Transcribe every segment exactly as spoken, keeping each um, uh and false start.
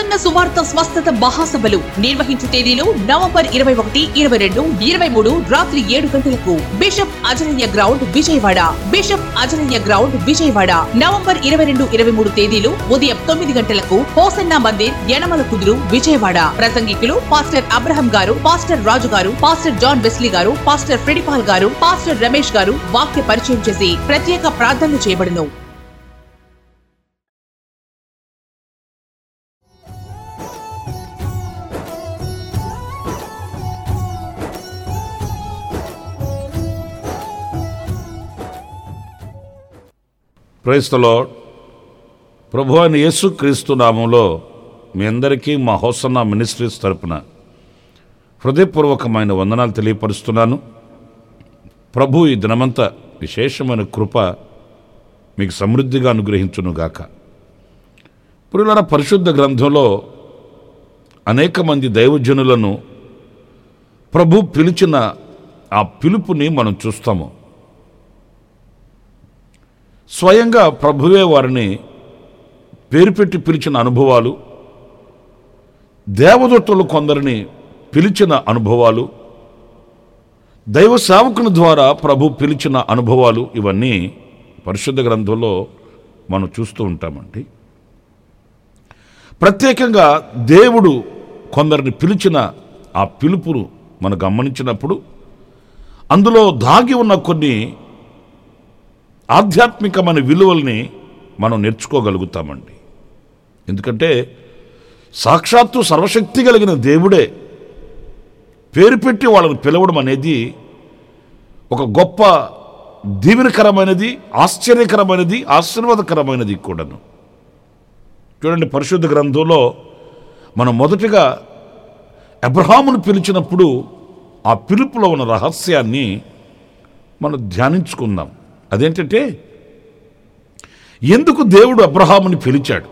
ప్రసన్న సువార్త స్వస్థత మహాసభలు నిర్వహించు తేదీలు నవంబర్ ఇరవై ఒకటి ఇరవై రెండు ఇరవై మూడు రాత్రి ఏడు గంటలకు bishop Azariah ground Vijayawada. Bishop Azariah ground Vijayawada. November ఇరవై రెండు ఇరవై మూడు తేదీలు ఉదయం తొమ్మిది గంటలకు హోసన్నా మందిర్ యనమల కుదురు విజయవాడ. ప్రసంగికులు పాస్టర్ అబ్రహం గారు, పాస్టర్ రాజు గారు, పాస్టర్ జాన్ వెస్లీ గారు, పాస్టర్ ఫ్రెడిపాల్ గారు, పాస్టర్ రమేష్ గారు వాక్య పరిచయం చేసి ప్రత్యేక ప్రార్థనలు చేయబడును. Praise the Lord. ప్రభువైన యేసుక్రీస్తు నామంలో మీ అందరికీ మా హోసన్నా మినిస్ట్రీస్ తరపున హృదయపూర్వకమైన వందనాలు తెలియపరుస్తున్నాను. ప్రభు ఈ దినమంతా విశేషమైన కృప మీకు సమృద్ధిగా అనుగ్రహించునుగాక. పురులారా, పరిశుద్ధ గ్రంథంలో అనేక మంది దైవజనులను ప్రభు పిలిచిన ఆ పిలుపుని మనం చూస్తాము. స్వయంగా ప్రభువే వారిని పేరు పెట్టి పిలిచిన అనుభవాలు, దేవదూతలు కొందరిని పిలిచిన అనుభవాలు, దైవ సేవకుని ద్వారా ప్రభు పిలిచిన అనుభవాలు, ఇవన్నీ పరిశుద్ధ గ్రంథంలో మనం చూస్తూ ఉంటామండి. ప్రత్యేకంగా దేవుడు కొందరిని పిలిచిన ఆ పిలుపును మనం గమనించినప్పుడు అందులో దాగి ఉన్న కొన్ని ఆధ్యాత్మికమైన విలువల్ని మనం నేర్చుకోగలుగుతామండి. ఎందుకంటే సాక్షాత్తు సర్వశక్తి కలిగిన దేవుడే పేరు పెట్టి వాళ్ళని పిలవడం అనేది ఒక గొప్ప దీవెనకరమైనది, ఆశ్చర్యకరమైనది, ఆశీర్వాదకరమైనది కూడాను. చూడండి, పరిశుద్ధ గ్రంథంలో మనం మొదటిగా అబ్రహామును పిలిచినప్పుడు ఆ పిలుపులో ఉన్న రహస్యాన్ని మనం ధ్యానించుకుందాం. అదేంటంటే, ఎందుకు దేవుడు అబ్రహాముని పిలిచాడు?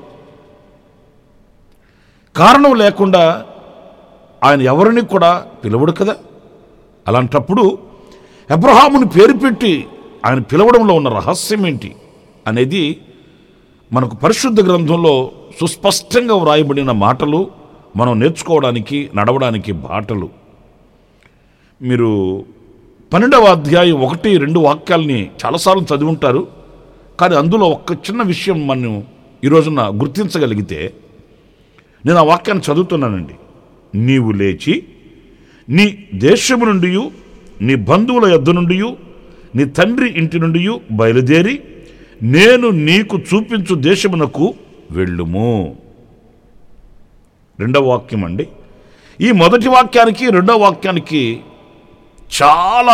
కారణం లేకుండా ఆయన ఎవరిని కూడా పిలవడు కదా. అలాంటప్పుడు అబ్రహాముని పేరు పెట్టి ఆయన పిలవడంలో ఉన్న రహస్యం ఏంటి అనేది మనకు పరిశుద్ధ గ్రంథంలో సుస్పష్టంగా వ్రాయబడిన మాటలు, మనం నేర్చుకోవడానికి, నడవడానికి బాటలు. మీరు పన్నెండవ అధ్యాయం ఒకటి రెండు వాక్యాలని చాలాసార్లు చదివి ఉంటారు. కానీ అందులో ఒక్క చిన్న విషయం మనం ఈరోజున గుర్తించగలిగితే, నేను ఆ వాక్యాన్ని చదువుతున్నానండి. నీవు లేచి నీ దేశము నుండి, నీ బంధువుల యొద్ద నుండి, నీ తండ్రి ఇంటి నుండి బయలుదేరి నేను నీకు చూపించు దేశమునకు వెళ్ళుము. రెండవ వాక్యం అండి. ఈ మొదటి వాక్యానికి రెండవ వాక్యానికి చాలా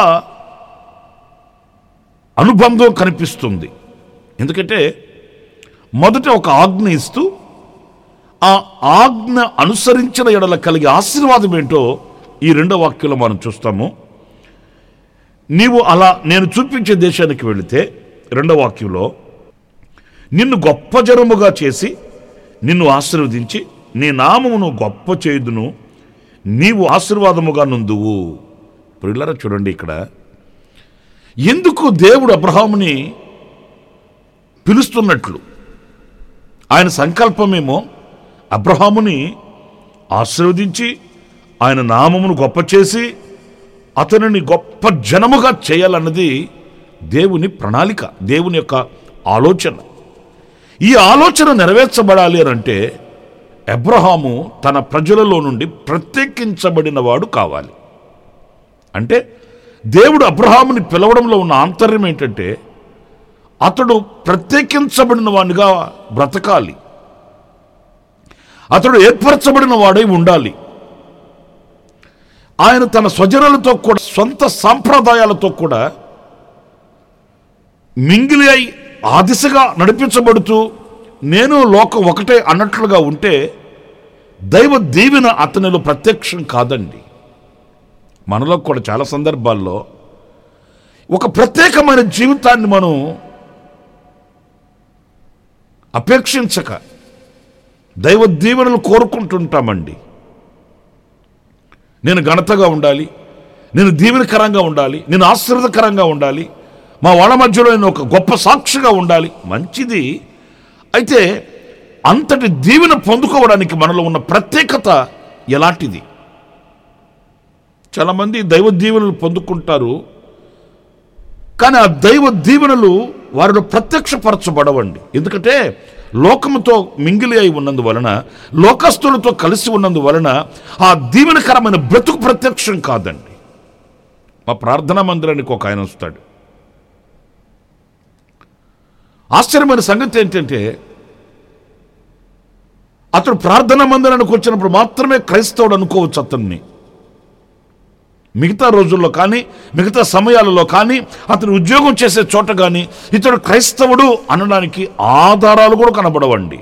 అనుబంధం కనిపిస్తుంది. ఎందుకంటే మొదట ఒక ఆజ్ఞ ఇస్తూ ఆ ఆజ్ఞ అనుసరించిన ఎడల కలిగే ఆశీర్వాదం ఏంటో ఈ రెండో వాక్యంలో మనం చూస్తాము. నీవు అలా నేను చూపించే దేశానికి వెళితే, రెండో వాక్యంలో, నిన్ను గొప్ప జనముగా చేసి నిన్ను ఆశీర్వదించి నీ నామమును గొప్ప చేయుదును, నీవు ఆశీర్వాదముగా నుందువు. పిల్లరా, చూడండి, ఇక్కడ ఎందుకు దేవుడు అబ్రహాముని పిలుస్తున్నట్లు, ఆయన సంకల్పమేమో అబ్రహాముని ఆశీర్వదించి ఆయన నామమును గొప్ప చేసి అతనిని గొప్ప జనముగా చేయాలన్నది దేవుని ప్రణాళిక, దేవుని యొక్క ఆలోచన. ఈ ఆలోచన నెరవేర్చబడాలి అని అంటే అబ్రహాము తన ప్రజలలో నుండి ప్రత్యేకించబడిన వాడు కావాలి. అంటే దేవుడు అబ్రహాముని పిలవడంలో ఉన్న ఆంతర్యం ఏంటంటే, అతడు ప్రత్యేకించబడిన వాడిగా బ్రతకాలి, అతడు ఏర్పరచబడిన వాడై ఉండాలి. ఆయన తన స్వజనులతో కూడా, సొంత సాంప్రదాయాలతో కూడా మింగిలి అయి ఆ దిశగా నడిపించబడుతూ నేను లోకం ఒకటే అన్నట్లుగా ఉంటే దైవ దీవెన అతనిలో ప్రత్యక్షం కాదండి. మనలో కూడా చాలా సందర్భాల్లో ఒక ప్రత్యేకమైన జీవితాన్ని మనం అపేక్షించక దైవ దీవెనలు కోరుకుంటుంటామండి. నేను ఘనతగా ఉండాలి, నేను దీవెనకరంగా ఉండాలి, నేను ఆశీర్వాదకరంగా ఉండాలి, మా వాళ్ళ మధ్యలో నేను ఒక గొప్ప సాక్షిగా ఉండాలి. మంచిది. అయితే అంతటి దీవెన పొందుకోవడానికి మనలో ఉన్న ప్రత్యేకత ఎలాంటిది? చాలామంది దైవ దీవెనలు పొందుకుంటారు, కానీ ఆ దైవ దీవెనలు వారిలో ప్రత్యక్షపరచబడవండి. ఎందుకంటే లోకముతో మింగిలి అయి ఉన్నందువలన, లోకస్తులతో కలిసి ఉన్నందువలన ఆ దీవెనకరమైన బ్రతుకు ప్రత్యక్షం కాదండి. మా ప్రార్థనా మందిరానికి ఒక ఆయన వస్తాడు. ఆశ్చర్యమైన సంగతి ఏంటంటే, అతడు ప్రార్థనా మందిరానికి వచ్చినప్పుడు మాత్రమే క్రైస్తవుడు అనుకోవచ్చు అతన్ని. మిగతా రోజుల్లో కానీ, మిగతా సమయాలలో కానీ, అతను ఉద్యోగం చేసే చోట కానీ ఇతడు క్రైస్తవుడు అనడానికి ఆధారాలు కూడా కనబడవండి.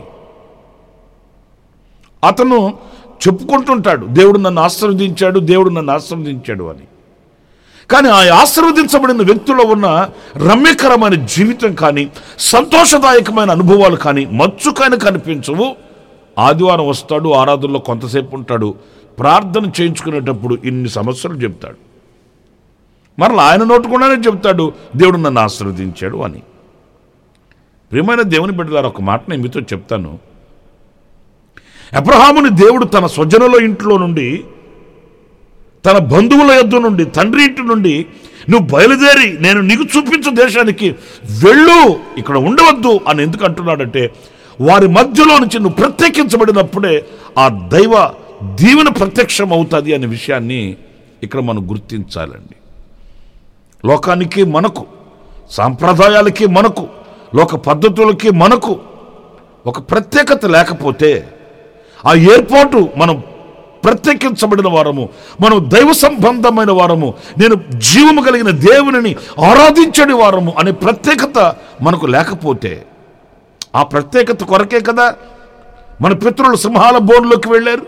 అతను చెప్పుకుంటుంటాడు, దేవుడు నన్ను ఆశీర్వదించాడు, దేవుడు నన్ను ఆశీర్వదించాడు అని. కానీ ఆ ఆశీర్వదించబడిన వ్యక్తిలో ఉన్న రమ్యకరమైన జీవితం కానీ, సంతోషదాయకమైన అనుభవాలు కానీ మచ్చుకైనా కనిపించవు. ఆదివారం వస్తాడు, ఆరాధనలో కొంతసేపు ఉంటాడు, ప్రార్థన చేయించుకునేటప్పుడు ఇన్ని సమస్యలు చెప్తాడు. మరలా ఆయన నోటుకుండానే చెప్తాడు, దేవుడు నన్ను ఆశీర్వదించాడు అని. ప్రియమైన దేవుని బిడ్డలారా, ఒక మాట నేను మీతో చెప్తాను. అబ్రహాముని దేవుడు తన స్వజనుల ఇంట్లో నుండి, తన బంధువుల యొద్ద నుండి, తండ్రి ఇంటి నుండి, నువ్వు బయలుదేరి నేను నీకు చూపించు దేశానికి వెళ్ళు, ఇక్కడ ఉండవద్దు అని ఎందుకు అంటున్నాడంటే, వారి మధ్యలో నుంచి నువ్వు ప్రత్యేకించబడినప్పుడే ఆ దైవ దీవెన ప్రత్యక్షం అవుతుంది అనే విషయాన్ని ఇక్కడ మనం గుర్తించాలండి. లోకానికి మనకు, సాంప్రదాయాలకి మనకు, లోక పద్ధతులకి మనకు ఒక ప్రత్యేకత లేకపోతే, ఆ ఏర్పాటు మనం ప్రత్యేకించబడిన వారము, మనం దైవ సంబంధమైన వారము, నేను జీవము కలిగిన దేవునిని ఆరాధించని వారము అనే ప్రత్యేకత మనకు లేకపోతే, ఆ ప్రత్యేకత కొరకే కదా మన పితరులు సింహాల బోన్లోకి వెళ్ళారు.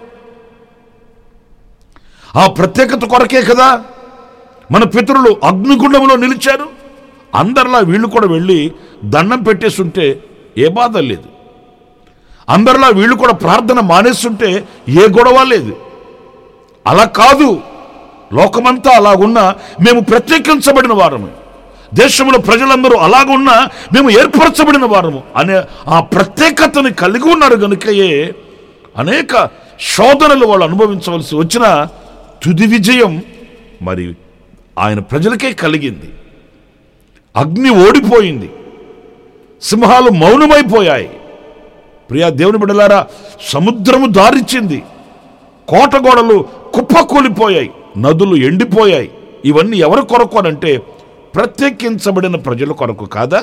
ఆ ప్రత్యేకత కొరకే కదా మన పితరులు అగ్నిగుండంలో నిలిచారు. అందరిలా వీళ్ళు కూడా వెళ్ళి దండం పెట్టేస్తుంటే ఏ బాధ లేదు. అందరిలా వీళ్ళు కూడా ప్రార్థన మానేస్తుంటే ఏ గొడవ లేదు. అలా కాదు, లోకమంతా అలాగున్నా మేము ప్రత్యేకించబడిన వారము, దేశంలో ప్రజలందరూ అలాగున్నా మేము ఏర్పరచబడిన వారము అనే ఆ ప్రత్యేకతని కలిగి ఉన్నారు కనుకయే అనేక శోధనలు వాళ్ళు అనుభవించవలసి వచ్చిన తుది విజయం మరి ఆయన ప్రజలకే కలిగింది. అగ్ని ఓడిపోయింది, సింహాలు మౌనమైపోయాయి. ప్రియా దేవుని బిడ్డలారా, సముద్రము దారిచ్చింది, కోటగోడలు కుప్పకూలిపోయాయి, నదులు ఎండిపోయాయి. ఇవన్నీ ఎవరి కొరకు అనంటే ప్రత్యేకించబడిన ప్రజల కొరకు కాదా?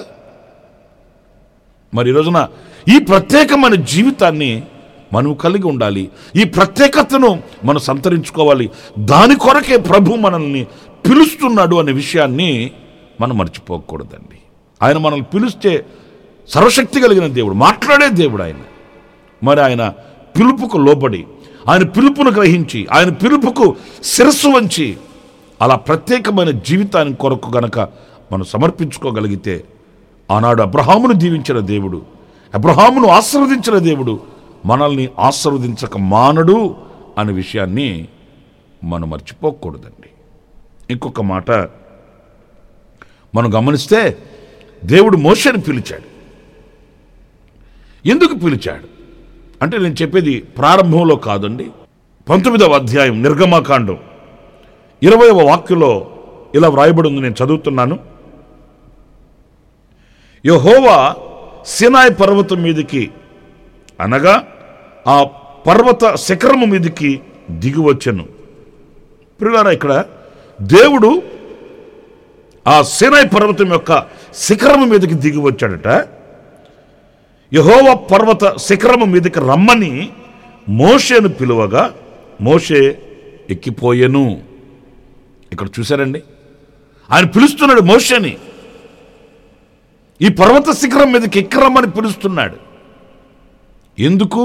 మరి ఈరోజున ఈ ప్రత్యేకమైన జీవితాన్ని మనం కలిగి ఉండాలి. ఈ ప్రత్యేకతను మనం సంతరించుకోవాలి. దాని కొరకే ప్రభు మనల్ని పిలుస్తున్నాడు అనే విషయాన్ని మనం మర్చిపోకూడదండి. ఆయన మనల్ని పిలిస్తే సర్వశక్తి కలిగిన దేవుడు, మాట్లాడే దేవుడు ఆయన. మరి ఆయన పిలుపుకు లోబడి, ఆయన పిలుపును గ్రహించి, ఆయన పిలుపుకు శిరస్సు వంచి అలా ప్రత్యేకమైన జీవితానికి కొరకు గనక మనం సమర్పించుకోగలిగితే, ఆనాడు అబ్రహామును దీవించిన దేవుడు, అబ్రహామును ఆశీర్వదించిన దేవుడు మనల్ని ఆశీర్వదించక మానడు అనే విషయాన్ని మనం మర్చిపోకూడదండి. ఇంకొక మాట మనం గమనిస్తే, దేవుడు మోషేని పిలిచాడు. ఎందుకు పిలిచాడు అంటే, నేను చెప్పేది ప్రారంభంలో కాదండి. పంతొమ్మిదవ అధ్యాయం నిర్గమకాండం ఇరవైవ వాక్యంలో ఇలా వ్రాయబడి ఉంది, నేను చదువుతున్నాను. యెహోవా సీనాయి పర్వతం మీదకి, అనగా ఆ పర్వత శిఖరము మీదకి దిగివచ్చెను. ప్రియులారా, ఇక్కడ దేవుడు ఆ సీనాయి పర్వతం యొక్క శిఖరము మీదకి దిగి వచ్చాడట. యెహోవా పర్వత శిఖరము మీదకి రమ్మని మోషేను పిలువగా మోషే ఎక్కిపోయెను. ఇక్కడ చూశారండి, ఆయన పిలుస్తున్నాడు మోషేని. ఈ పర్వత శిఖరం మీదకి ఎక్కరమ్మని పిలుస్తున్నాడు. ఎందుకు?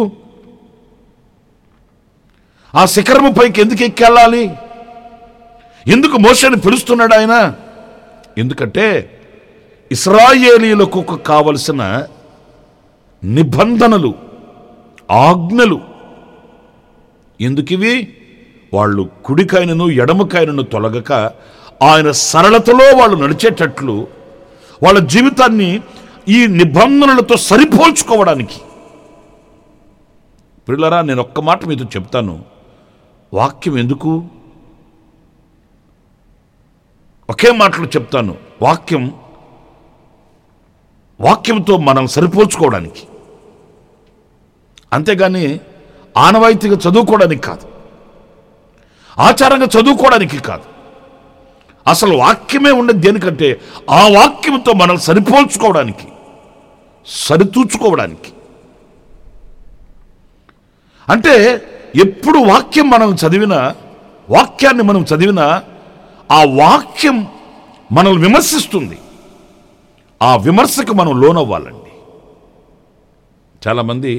ఆ శిఖరము పైకి ఎందుకు ఎక్కెళ్ళాలి? ఎందుకు మోషేని పిలుస్తున్నాడు ఆయన? ఎందుకంటే ఇశ్రాయేలీయులకు కావలసిన నిబంధనలు, ఆజ్ఞలు ఎందుకివి? వాళ్ళు కుడికైనను ఎడమకైనను తొలగక ఆయన సరళతలో వాళ్ళు నడిచేటట్లు వాళ్ళ జీవితాన్ని ఈ నిబంధనలతో సరిపోల్చుకోవడానికి ప్రియులారా, నేను ఒక్క మాట మీతో చెప్తాను. వాక్యం ఎందుకు? ఒకే మాటలో చెప్తాను. వాక్యం వాక్యంతో మనం సరిపోల్చుకోవడానికి, అంతేగాని ఆనవాయితీగా చదువుకోవడానికి కాదు, ఆచారంగా చదువుకోవడానికి కాదు. అసలు వాక్యమే ఉండేది దేనికంటే ఆ వాక్యంతో మనం సరిపోల్చుకోవడానికి, సరితూచుకోవడానికి. అంటే ఎప్పుడు వాక్యం మనం చదివినా, వాక్యాన్ని మనం చదివినా ఆ వాక్యం మనల్ని విమర్శిస్తుంది. ఆ విమర్శకు మనం లోనవ్వాలండి. చాలామంది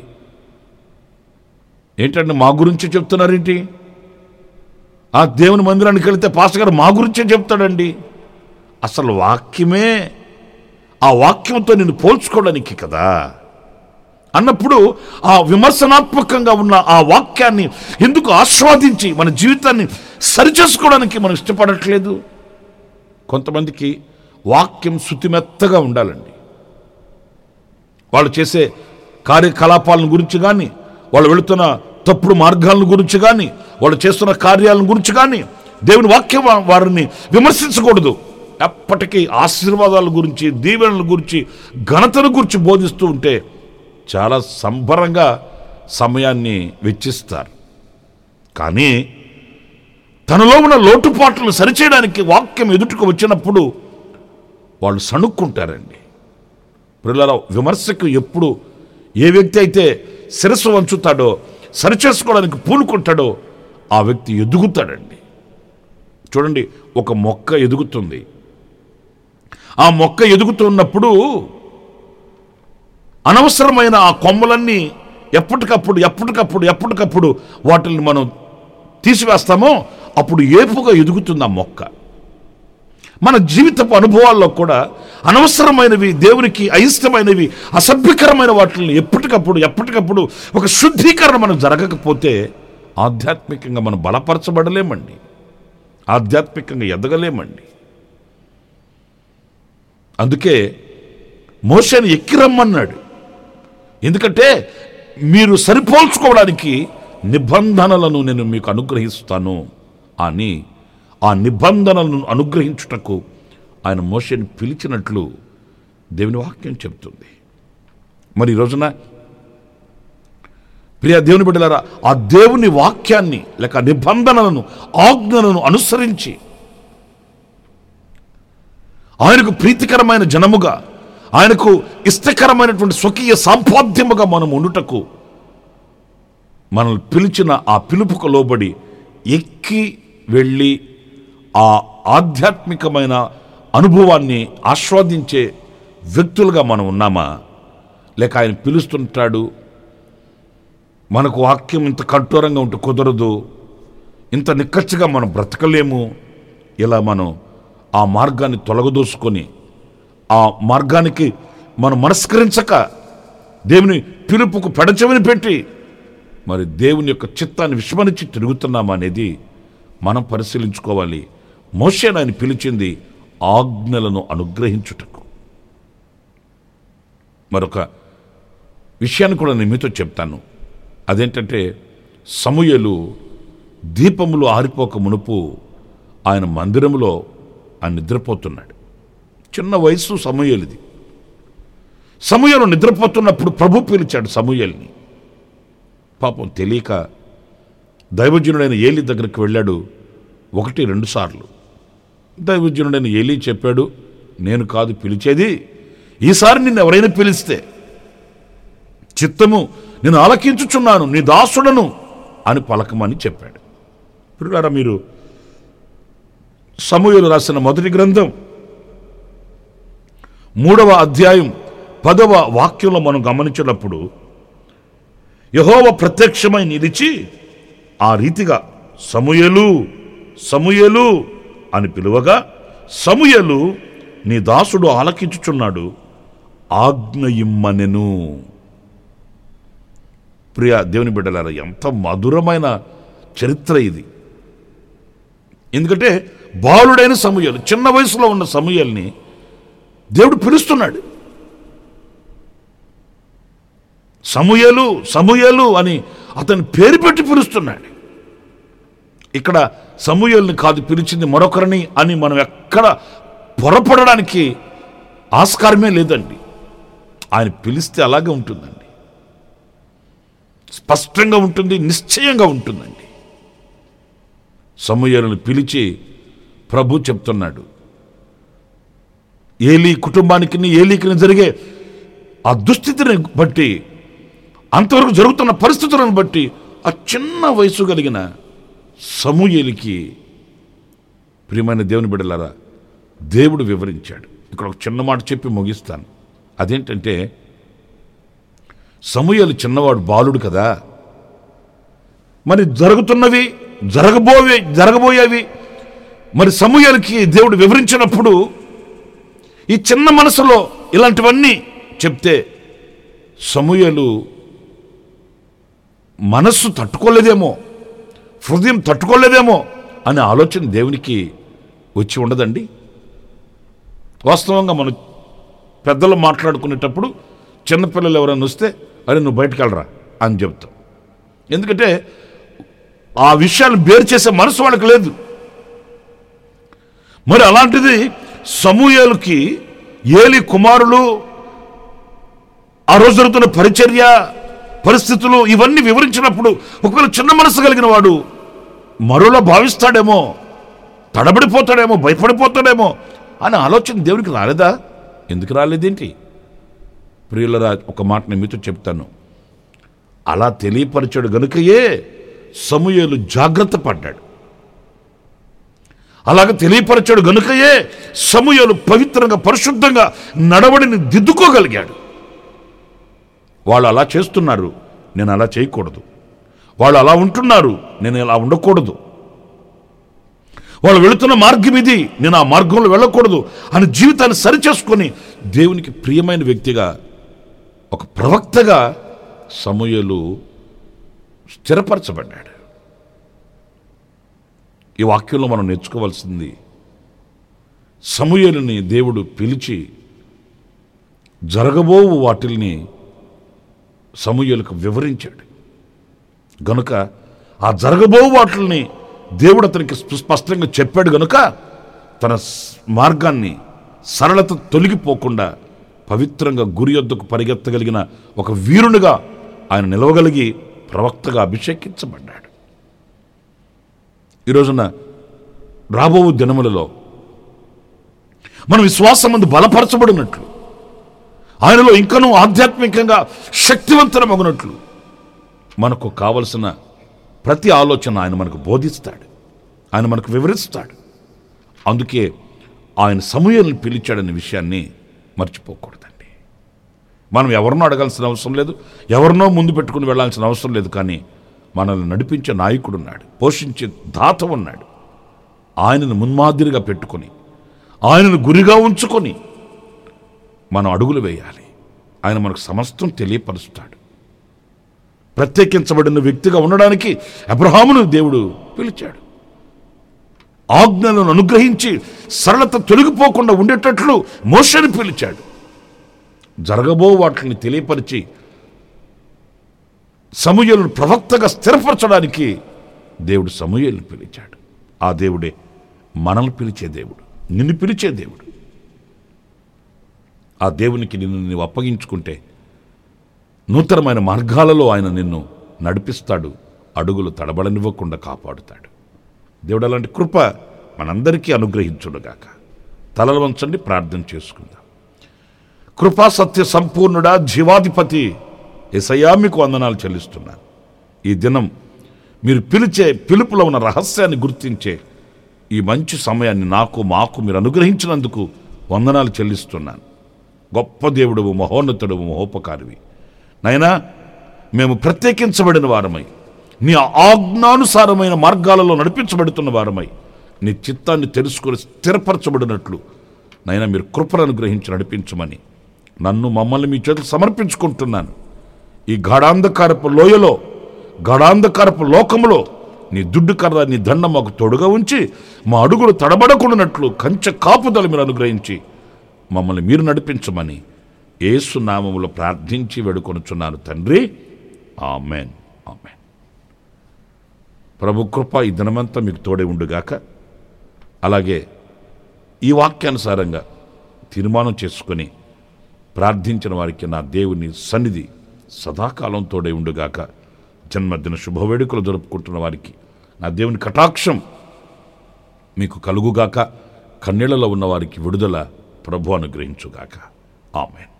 ఏంటంటే మా గురించి చెప్తున్నారేంటి, ఆ దేవుని మందిరానికి వెళితే పాస్టర్ గారు మా గురించే చెప్తాడండి. అసలు వాక్యమే, ఆ వాక్యంతో నేను పోల్చుకోవడానికి కదా అన్నప్పుడు ఆ విమర్శనాత్మకంగా ఉన్న ఆ వాక్యాన్ని ఎందుకు ఆస్వాదించి మన జీవితాన్ని సరిచేసుకోవడానికి మనం ఇష్టపడట్లేదు? కొంతమందికి వాక్యం శుతిమెత్తగా ఉండాలండి. వాళ్ళు చేసే కార్యకలాపాలను గురించి కానీ, వాళ్ళు వెళుతున్న తప్పుడు మార్గాలను గురించి కానీ, వాళ్ళు చేస్తున్న కార్యాలను గురించి కానీ దేవుని వాక్యం వారిని విమర్శించకూడదు. ఎప్పటికీ ఆశీర్వాదాల గురించి, దీవెనల గురించి, ఘనతను గురించి బోధిస్తూ ఉంటే చాలా సంబరంగా సమయాన్ని వెచ్చిస్తారు. కానీ తనలో ఉన్న లోటుపాట్లను సరిచేయడానికి వాక్యం ఎదుటికి వచ్చినప్పుడు వాళ్ళు సణుక్కుంటారండి. ప్రియులారా, విమర్శకు ఎప్పుడు ఏ వ్యక్తి అయితే శిరస్సు వంచుతాడో, సరిచేసుకోవడానికి పూనుకుంటాడో ఆ వ్యక్తి ఎదుగుతాడండి. చూడండి, ఒక మొక్క ఎదుగుతుంది. ఆ మొక్క ఎదుగుతున్నప్పుడు అనవసరమైన ఆ కొమ్మలన్నీ ఎప్పటికప్పుడు ఎప్పటికప్పుడు ఎప్పటికప్పుడు వాటిని మనం తీసివేస్తామో అప్పుడు ఏపుగా ఎదుగుతుంది ఆ మొక్క. మన జీవితపు అనుభవాల్లో కూడా అనవసరమైనవి, దేవునికి అయిష్టమైనవి, అసభ్యకరమైన వాటిని ఎప్పటికప్పుడు ఎప్పటికప్పుడు ఒక శుద్ధీకరణ మనం జరగకపోతే ఆధ్యాత్మికంగా మనం బలపరచబడలేమండి, ఆధ్యాత్మికంగా ఎదగలేమండి. అందుకే మోషేని ఎక్కిరమ్మన్నాడు. ఎందుకంటే మీరు సరిపోల్చుకోవడానికి నిబంధనలను నేను మీకు అనుగ్రహిస్తాను అని, ఆ నిబంధనలను అనుగ్రహించుటకు ఆయన మోషేని పిలిచినట్లు దేవుని వాక్యం చెప్తుంది. మరి ఈ రోజున ప్రియ దేవుని బిడ్డలారా, ఆ దేవుని వాక్యాన్ని లేక నిబంధనలను, ఆజ్ఞలను అనుసరించి ఆయనకు ప్రీతికరమైన జనముగా, ఆయనకు ఇష్టకరమైనటువంటి స్వకీయ సాంపాద్యముగా మనం ఉండుటకు మనల్ని పిలిచిన ఆ పిలుపుకు లోబడి ఎక్కి వెళ్ళి ఆ ఆధ్యాత్మికమైన అనుభవాన్ని ఆస్వాదించే వ్యక్తులుగా మనం ఉన్నామా? లేక ఆయన పిలుస్తుంటాడు, మనకు వాక్యం ఇంత కఠోరంగా ఉంటే కుదరదు, ఇంత నిక్కచ్చిగా మనం బ్రతకలేము, ఇలా మనం ఆ మార్గాన్ని తొలగదోసుకొని ఆ మార్గానికి మనం మనస్కరించక దేవుని పిలుపుకు పెడచెవిని పెట్టి మరి దేవుని యొక్క చిత్తాన్ని విస్మరించి తిరుగుతున్నామా అనేది మనం పరిశీలించుకోవాలి. మోషేను ఆయన పిలిచింది ఆజ్ఞలను అనుగ్రహించుటకు. మరొక విషయాన్ని కూడా నేను మీతో చెప్తాను. అదేంటంటే, సమూయేలు దీపములు ఆరిపోక మునుపు ఆయన మందిరములో ఆయన నిద్రపోతున్నాడు. చిన్న వయసు సమూయేలుది. సమూయేలు నిద్రపోతున్నప్పుడు ప్రభు పిలిచాడు సమూయేలుని. పాపం తెలియక దైవజనుడైన ఏలీ దగ్గరికి వెళ్ళాడు. ఒకటి రెండు సార్లు దైవజనుడైన ఏలీ చెప్పాడు, నేను కాదు పిలిచేది, ఈసారి నిన్ను ఎవరైనా పిలిస్తే చిత్తము నేను ఆలకించుచున్నాను, నీ దాసుడను అని పలకమని చెప్పాడు. ప్రియులారా, మీరు సమూయేలు రాసిన మొదటి గ్రంథం మూడవ అధ్యాయం పదవ వాక్యంలో మనం గమనించినప్పుడు యెహోవా ప్రత్యక్షమై నిలిచి ఆ రీతిగా సమూయేలు సమూయేలు అని పిలువగా, సమూయేలు నీ దాసుడు ఆలకించుచున్నాడు, ఆజ్ఞ ఇమ్మనెను. ప్రియ దేవుని బిడ్డలారా, ఎంత మధురమైన చరిత్ర ఇది. ఎందుకంటే బాలుడైన సమూయేలు, చిన్న వయసులో ఉన్న సమూయేలుని దేవుడు పిలుస్తున్నాడు. సమూయేలు సమూయేలు అని అతని పేరు పెట్టి పిలుస్తున్నాడు. ఇక్కడ సమూయేలుని కాదు పిలిచింది మరొకరిని అని మనం ఎక్కడ పొరపడడానికి ఆస్కారమే లేదండి. ఆయన పిలిస్తే అలాగే ఉంటుందండి, స్పష్టంగా ఉంటుంది, నిశ్చయంగా ఉంటుందండి. సమూయేలుని పిలిచి ప్రభు చెప్తున్నాడు, ఏలీ కుటుంబానికి ఏలీకి జరిగే ఆ దుస్థితిని బట్టి, అంతవరకు జరుగుతున్న పరిస్థితులను బట్టి ఆ చిన్న వయసు కలిగిన సమూయేలుకి, ప్రియమైన దేవుని బిడ్డలారా, దేవుడు వివరించాడు. ఇక్కడ ఒక చిన్న మాట చెప్పి ముగిస్తాను. అదేంటంటే, సమూయేలు చిన్నవాడు, బాలుడు కదా. మరి జరుగుతున్నవి జరగబోయే జరగబోయేవి మరి సమూయేలుకి దేవుడు వివరించినప్పుడు ఈ చిన్న మనసులో ఇలాంటివన్నీ చెప్తే సమూయేలు మనస్సు తట్టుకోలేదేమో, హృదయం తట్టుకోలేదేమో అనే ఆలోచన దేవునికి వచ్చి ఉండదండి. వాస్తవంగా మనం పెద్దలు మాట్లాడుకునేటప్పుడు చిన్నపిల్లలు ఎవరైనా వస్తే అరే నువ్వు బయటకు వెళ్ళరా అని చెప్తాం. ఎందుకంటే ఆ విషయాలు బేరు చేసే మనసు వాళ్ళకి లేదు. మరి అలాంటిది సమూయేలుకి ఏలీ కుమారులు, ఆ రోజు జరుగుతున్న పరిచర్య పరిస్థితులు ఇవన్నీ వివరించినప్పుడు ఒకవేళ చిన్న మనసు కలిగిన వాడు మరోలా భావిస్తాడేమో, తడబడిపోతాడేమో, భయపడిపోతాడేమో అని ఆలోచన దేవునికి రాలేదా? ఎందుకు రాలేదేంటి? ప్రియులరా, ఒక మాట నేను మీతో చెప్తాను. అలా తెలియపరిచాడు గనుకయే సమూయేలు జాగ్రత్త పడ్డాడు. అలాగ తెలియపరిచాడు గనుకయే సమూయేలు పవిత్రంగా పరిశుద్ధంగా నడవడిని దిద్దుకోగలిగాడు. వాళ్ళు అలా చేస్తున్నారు, నేను అలా చేయకూడదు. వాళ్ళు అలా ఉంటున్నారు, నేను ఇలా ఉండకూడదు. వాళ్ళు వెళుతున్న మార్గం ఇది, నేను ఆ మార్గంలో వెళ్ళకూడదు అని జీవితాన్ని సరిచేసుకొని దేవునికి ప్రియమైన వ్యక్తిగా, ఒక ప్రవక్తగా సమూయేలు స్థిరపరచబడ్డాడు. ఈ వాక్యంలో మనం నేర్చుకోవాల్సింది, సమూయేలుని దేవుడు పిలిచి జరగబోవు వాటిల్ని సమూయేలుకు వివరించాడు గనుక, ఆ జరగబోవు వాటిల్ని దేవుడు అతనికి స్పష్టంగా చెప్పాడు గనుక తన మార్గాన్ని, సరళత తొలగిపోకుండా పవిత్రంగా గురి యొద్దకు పరిగెత్తగలిగిన ఒక వీరునిగా ఆయన నిలవగలిగి ప్రవక్తగా అభిషేకించబడ్డాడు. ఈరోజున రాబో దినములలో మన విశ్వాసమందు బలపరచబడినట్లు, ఆయనలో ఇంకనూ ఆధ్యాత్మికంగా శక్తివంతమగునట్లు మనకు కావలసిన ప్రతి ఆలోచన ఆయన మనకు బోధిస్తాడు, ఆయన మనకు వివరిస్తాడు. అందుకే ఆయన సమూయేలుని పిలిచాడనే విషయాన్ని మర్చిపోకూడదండి. మనం ఎవరినో అడగాల్సిన అవసరం లేదు, ఎవరినో ముందు పెట్టుకుని వెళ్ళాల్సిన అవసరం లేదు. కానీ మనల్ని నడిపించే నాయకుడు ఉన్నాడు, పోషించే దాత ఉన్నాడు. ఆయనను మున్మాదిరిగా పెట్టుకొని, ఆయనను గురిగా ఉంచుకొని మనం అడుగులు వేయాలి. ఆయన మనకు సమస్తం తెలియపరుస్తాడు. ప్రత్యేకించబడిన వ్యక్తిగా ఉండడానికి అబ్రహామును దేవుడు పిలిచాడు. ఆజ్ఞలను అనుగ్రహించి సరళత తొలగిపోకుండా ఉండేటట్లు మోషేని పిలిచాడు. జరగబో వాటిని తెలియపరిచి సమూయేలును ప్రవక్తగా స్థిరపరచడానికి దేవుడు సమూయేలును పిలిచాడు. ఆ దేవుడే మనల్ని పిలిచే దేవుడు, నిన్ను పిలిచే దేవుడు. ఆ దేవునికి నిన్ను నీవు అప్పగించుకుంటే నూతనమైన మార్గాలలో ఆయన నిన్ను నడిపిస్తాడు, అడుగులు తడబడనివ్వకుండా కాపాడుతాడు. దేవుడు అలాంటి కృప మనందరికీ అనుగ్రహించుడుగాక. తలలు వంచండి, ప్రార్థన చేసుకుందాం. కృపా సత్య సంపూర్ణుడా, జీవాధిపతి యేసయ్యా, మీకు వందనాలు చెల్లిస్తున్నాను. ఈ దినం మీరు పిలిచే పిలుపులో ఉన్న రహస్యాన్ని గుర్తించే ఈ మంచి సమయాన్ని నాకు మాకు మీరు అనుగ్రహించినందుకు వందనాలు చెల్లిస్తున్నాను. గొప్ప దేవుడువు, మహోన్నతుడువు, మహోపకారివి. నైనా మేము ప్రత్యేకించబడిన వారమై, నీ ఆజ్ఞానుసారమైన మార్గాలలో నడిపించబడుతున్న వారమై, నీ చిత్తాన్ని తెలుసుకొని స్థిరపరచబడినట్లు నైనా మీరు కృపను అనుగ్రహించి నడిపించమని నన్ను మమ్మల్ని మీ చేతులు సమర్పించుకుంటున్నాను. ఈ గాఢాంధకారపు లోయలో, గాఢాంధకారపు లోకములో నీ దుడ్డు కర్ర, నీ దండ మాకు తోడుగా ఉంచి మా అడుగులు తడబడకుండానట్లు కంచె కాపుదల మీరు అనుగ్రహించి మమ్మల్ని మీరు నడిపించమని యేసు నామములో ప్రార్థించి వేడుకొనుచున్నాను తండ్రి. Amen, amen. ప్రభు కృప ఈ దినమంతా మీకు తోడే ఉండుగాక. అలాగే ఈ వాక్యానుసారంగా తీర్మానం చేసుకొని ప్రార్థించిన వారికి నా దేవుని సన్నిధి సదాకాలం తోడే ఉండుగాక. జన్మదిన శుభవేడుకలు జరుపుకుంటున్న వారికి నా దేవుని కటాక్షం మీకు కలుగుగాక. కన్నీళ్లలో ఉన్న వారికి విడుదల ప్రభు అనుగ్రహించుగాక. ఆమేన్.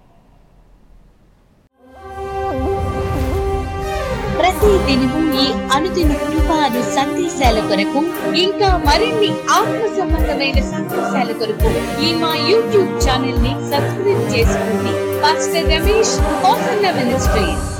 ప్రతి దినము ఈ అనుదిన కృపాను సందేశాల కొరకు ఇంకా మరిన్ని ఆత్మ సంబంధమైన సందేశాల కొరకు ఈ మా యూట్యూబ్ ఛానల్ ని సబ్స్క్రైబ్ చేసుకోండి. Pastor Ramesh ministries.